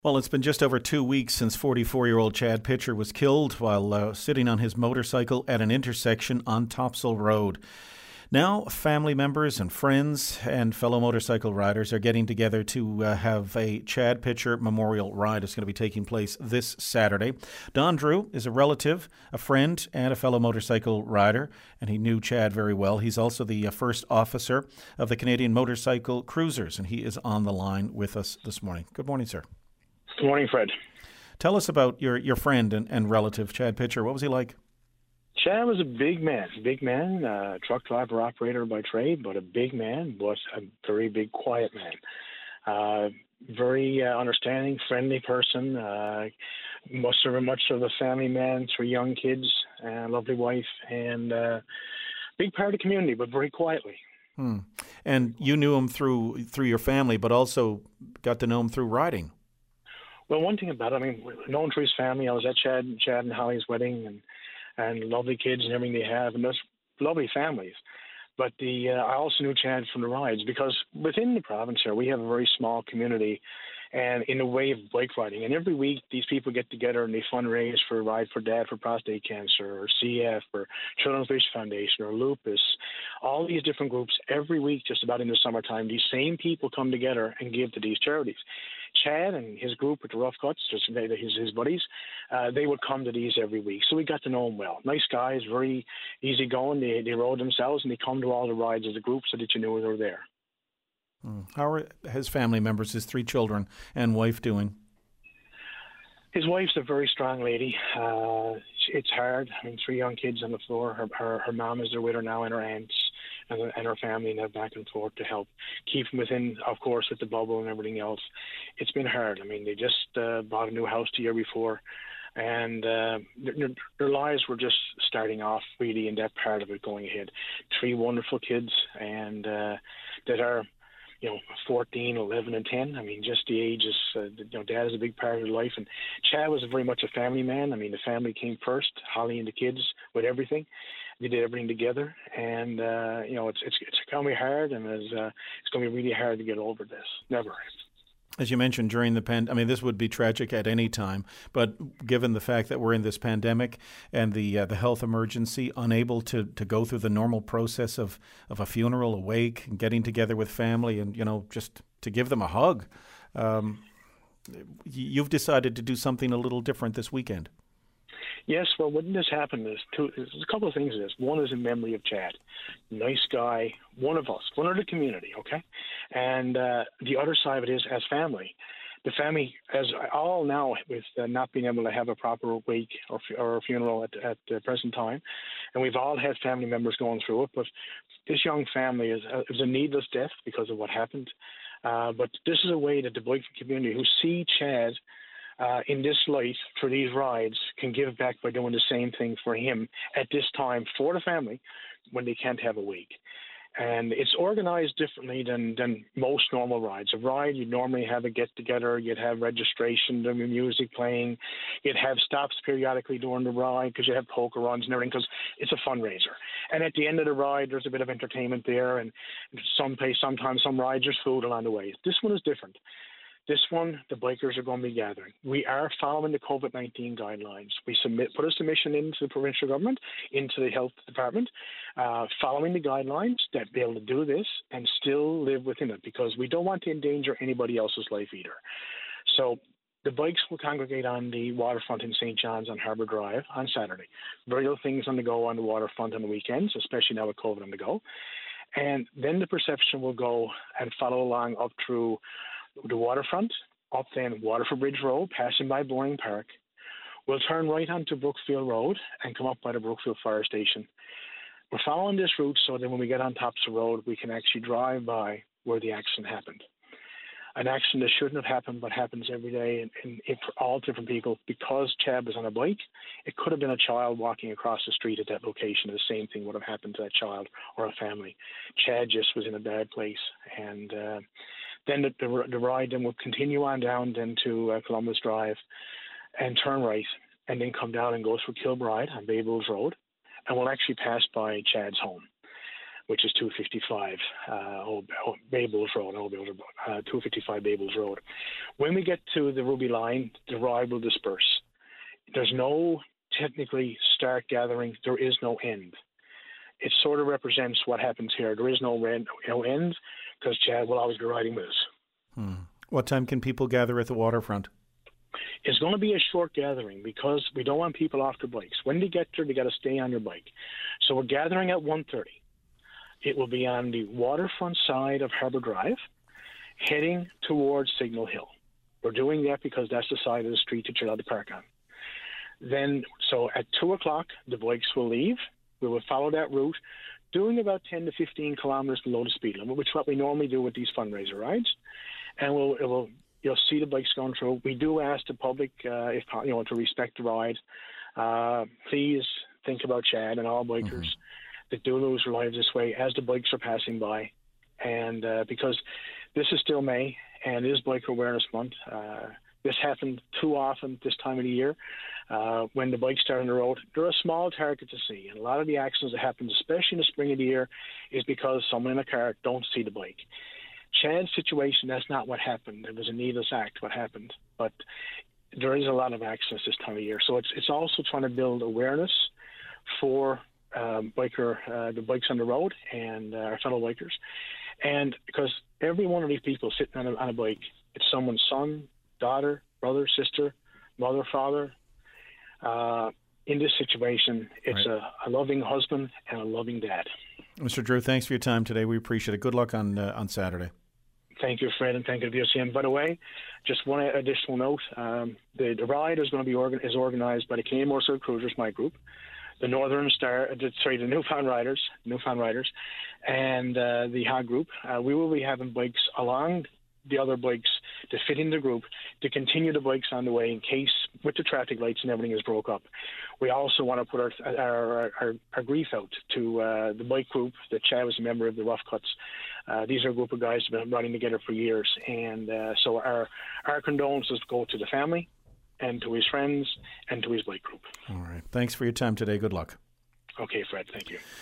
Well, it's been just over 2 weeks since 44-year-old Chad Pitcher was killed while sitting on his motorcycle at an intersection on Topsail Road. Now, family members and friends and fellow motorcycle riders are getting together to have a Chad Pitcher Memorial Ride. It's going to be taking place this Saturday. Don Drew is a relative, a friend, and a fellow motorcycle rider, and he knew Chad very well. He's also the first officer of the Canadian Motorcycle Cruisers, and he is on the line with us this morning. Good morning, sir. Good morning, Fred. Tell us about your friend and relative, Chad Pitcher. What was he like? Chad was a big man, truck driver, operator by trade, but a big man, but a very big, quiet man. Very understanding, friendly person. Much of a family man, 3 young kids, lovely wife, and big part of the community, but very quietly. And you knew him through your family, but also got to know him through riding. Well, one thing about it, known through his family, I was at Chad and Holly's wedding, and lovely kids and everything they have, and those lovely families. But I also knew Chad from the rides because within the province here, we have a very small community and in the way of bike riding. And every week, these people get together and they fundraise for Ride for Dad for prostate cancer or CF or Children's Wish Foundation or lupus. All these different groups every week, just about in the summertime, these same people come together and give to these charities. Chad and his group with the Rough Cuts, his buddies, they would come to these every week. So we got to know him well. Nice guys, very easygoing. They rode themselves and they come to all the rides as a group so that you knew they were there. How are his family members, his 3 children and wife doing? His wife's a very strong lady. It's hard. 3 young kids on the floor. Her mom is there with her now and her aunts and her family, and they're back and forth to help keep them within, of course, with the bubble and everything else. It's been hard. They just bought a new house the year before, and their lives were just starting off really in that part of it going ahead. 3 wonderful kids, and that are 14, 11, and 10. Just the ages. Dad is a big part of their life, and Chad was very much a family man. The family came first. Holly and the kids with everything. They did everything together, and it's going to be hard, and it's going to be really hard to get over this. Never. As you mentioned, during the this would be tragic at any time, but given the fact that we're in this pandemic and the health emergency, unable to go through the normal process of a funeral, a wake, and getting together with family and, just to give them a hug, you've decided to do something a little different this weekend. Yes, well, when this happened, there's a couple of things in this. One is in memory of Chad. Nice guy, one of us, one of the community, okay? And the other side of it is as family. The family, as all now, with not being able to have a proper wake or a funeral at the present time, and we've all had family members going through it, but this young family is a needless death because of what happened. But this is a way that the biking community who see Chad in this light for these rides can give back by doing the same thing for him at this time for the family when they can't have a wake. And it's organized differently than most normal rides. A ride, you'd normally have a get-together, you'd have registration, there'd be music playing, you'd have stops periodically during the ride because you have poker runs and everything because it's a fundraiser. And at the end of the ride, there's a bit of entertainment there, and sometimes some rides, there's food along the way. This one is different. This one, the bikers are going to be gathering. We are following the COVID-19 guidelines. We put a submission into the provincial government, into the health department, following the guidelines that be able to do this and still live within it because we don't want to endanger anybody else's life either. So the bikes will congregate on the waterfront in St. John's on Harbour Drive on Saturday. Very little things on the go on the waterfront on the weekends, especially now with COVID on the go. And then the procession will go and follow along up through the waterfront, up then Waterford Bridge Road, passing by Boring Park. We'll turn right onto Brookfield Road and come up by the Brookfield Fire Station. We're following this route so that when we get on Topsail Road, we can actually drive by where the accident happened. An accident that shouldn't have happened, but happens every day and for all different people. Because Chad was on a bike, it could have been a child walking across the street at that location. The same thing would have happened to that child or a family. Chad just was in a bad place. And then the ride then will continue on down then to Columbus Drive and turn right and then come down and go through Kilbride on Bay Bulls Road. And we'll actually pass by Chad's home. which is 255 Bay Bulls Road, 255 Bay Bulls Road. When we get to the Ruby Line, the ride will disperse. There's no technically start gathering. There is no end. It sort of represents what happens here. There is no end because Chad will always be riding with us. What time can people gather at the waterfront? It's going to be a short gathering because we don't want people off their bikes. When they get there, they got to stay on your bike. So we're gathering at 1:30. It will be on the waterfront side of Harbour Drive, heading towards Signal Hill. We're doing that because that's the side of the street that you're allowed to park on. Then, so at 2 o'clock, the bikes will leave. We will follow that route, doing about 10 to 15 kilometers below the speed limit, which is what we normally do with these fundraiser rides. And you'll see the bikes going through. We do ask the public, if to respect the ride. Please think about Chad and all bikers that do lose their lives this way as the bikes are passing by. And because this is still May and it is Biker Awareness Month, this happened too often this time of the year. When the bikes start on the road, they're a small target to see. And a lot of the accidents that happen, especially in the spring of the year, is because someone in a car don't see the bike. Chad's situation, that's not what happened. It was a needless act what happened. But there is a lot of accidents this time of year. So it's also trying to build awareness for the bikes on the road and our fellow bikers. And because every one of these people sitting on a bike, it's someone's son, daughter, brother, sister, mother, father. In this situation, it's a loving husband and a loving dad. Mr. Drew, thanks for your time today. We appreciate it. Good luck on Saturday. Thank you, Fred, and thank you to VOC. And by the way, just one additional note: the ride is going to be organized by the Canadian Motorcycle Cruisers, my group, the the Newfound Riders, and the HOG group. We will be having bikes along the other bikes to fit in the group to continue the bikes on the way in case with the traffic lights and everything is broke up. We also want to put our grief out to the bike group that Chad was a member of, the Rough Cuts. These are a group of guys who have been running together for years, and so our condolences go to the family and to his friends and to his bike group. All right. Thanks for your time today. Good luck. Okay, Fred. Thank you.